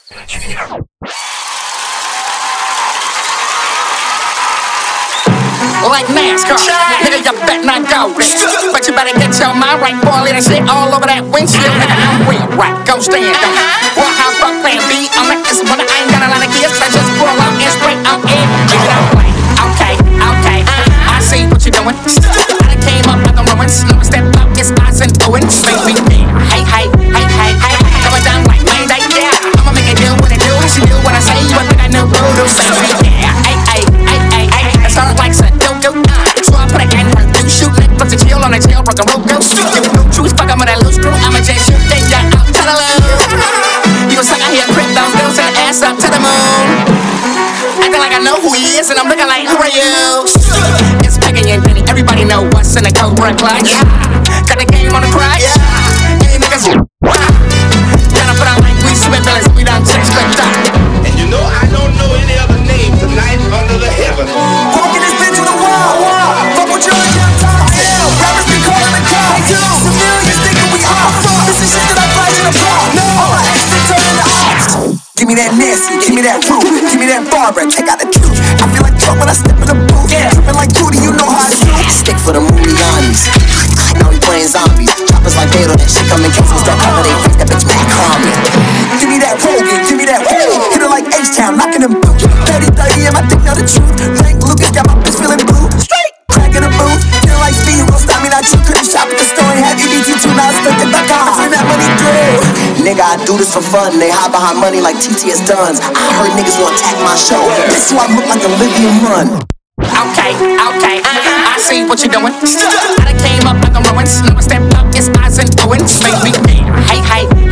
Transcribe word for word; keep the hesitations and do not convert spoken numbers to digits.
Like NASCAR, nigga, you bet not go. But you better get your mind right, boy. Let that shit all over that windshield. Nigga, I'm real right, go stand on it. Well, how fuck plan B on it? This one, I ain't got a lot of gears. I just pull out and straight on in. Nigga, don't play. Okay, okay, I see what you're doing. I done came up with the ruins. No step up, it's eyes and doings. Make me feel. Hey, hey, hey, hey, hey. Coming down like Wayne Day, yeah. I'ma make it do what it do. She do what I say, you would think I know voodoo. Say me, yeah. Hey, hey, hey, hey, hey. It started like some do do. So I put a gun in her do shoot. Nick puts a chill on a jail, broke a rope, go shoot. You know, truth, fuck up with that loose screw. I'ma just shoot, then ya out to the loo. You a sucker here, crip those girls and ass up to the moon. Acting like I know who he is, and I'm looking like, who are you? It's Megan and Penny, everybody know what's in the Cobra clutch. Got the game on the crutch. Hey niggas, gotta put out like we spit bills, we done check straight up. And you know I don't know any other name tonight under the heaven. Walking this bitch to the wall. Fuck what you're downtown. Hell, rappers be calling the cops. Civilians thinking we hot. This is shit that I flash in a bomb. All my exes turn into ops. Give me that Nancy, give me that fruit, give me that Barbara, check out the truth. I feel like Trump when I step in the booth. Yeah, tripping like Judy, you know how I shoot. Stick for the Mulianis. Now we playing zombies. Choppers like Beto, that shit come in cases. Don't cover they face, that bitch Mac Harmon. Give me that Rogan, give me that Rogan. Hit her like H-Town, knocking them boots. thirty thirty, and my dick know the truth. Frank Lucas got my bitch feeling blue. Straight, crack in the booth. Feel like speed, you gon' stop me, not you. Couldn't shop at the store and have E B T two. Now it's fifty bucks. Turn that money through. Nigga, I do this for fun. They hide behind money like T T S Duns. I heard niggas gon' attack my show. This is why I look like Olivia Munn. Okay, okay, I see what you're doing. I done came up like the ruins. No step up, it's eyes and doings. Make me feel. Hey, hey.